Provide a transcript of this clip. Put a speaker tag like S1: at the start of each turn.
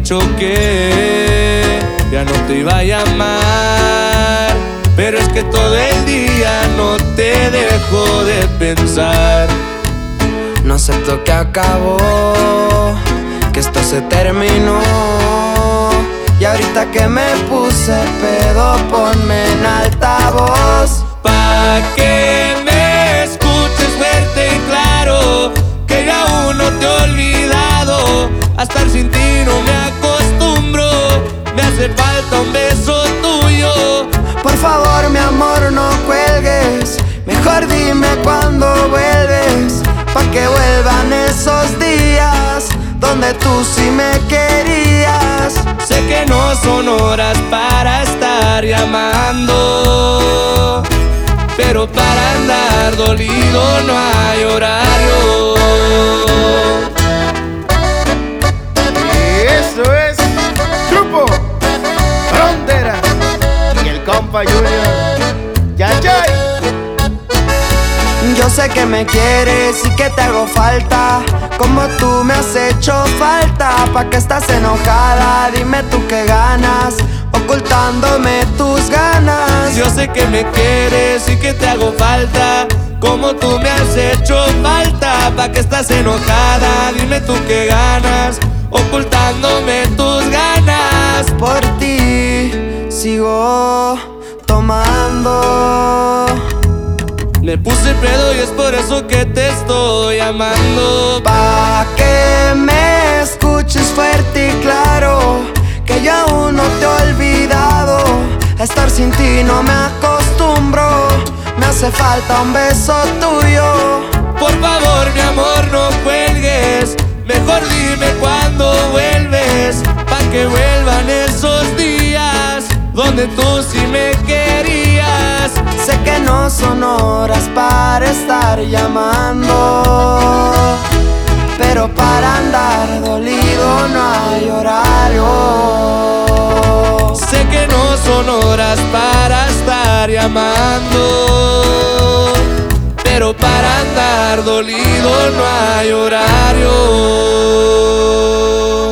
S1: dicho que ya no te iba a llamar, pero es que todo el día no te dejo de pensar.
S2: No acepto que acabó, que esto se terminó. Y ahorita que me puse pedo, ponme en altavoz,
S1: Pa' que me escuches fuerte y claro, que ya aún no te he olvidado. A estar sin ti no me acostumbro, me hace falta un beso tuyo.
S2: por favor mi amor no cuelgues, mejor dime cuándo vuelves, pa' que vuelvan esos días donde tú sí me querías.
S1: Sé que no son horas para estar llamando, pero para andar dolido no hay horario.
S3: Eso es Grupo Frontera y el compa Junior. Yayay.
S2: Yo sé que me quieres y que te hago falta, como tú me has hecho falta. ¿Pa' qué estás enojada? Dime tú qué ganas, ocultándome tus ganas.
S1: Yo sé que me quieres y que te hago falta, como tú me has hecho falta. ¿Pa' qué estás enojada? Dime tú qué ganas, ocultándome tus ganas.
S2: Por ti sigo tomando,
S1: Me puse pedo y es por eso que te estoy llamando.
S2: pa' que me escuches fuerte y claro, que yo aún no te he olvidado. A estar sin ti no me acostumbro, me hace falta un beso tuyo.
S1: Por favor, mi amor, no cuelgues, mejor dime cuándo vuelves, pa' que vuelvan esos días donde tú sí me querías.
S2: Sé que no son horas para estar llamando, pero para andar dolido no hay horario.
S1: Sé que no son horas para estar llamando, pero para andar dolido no hay horario.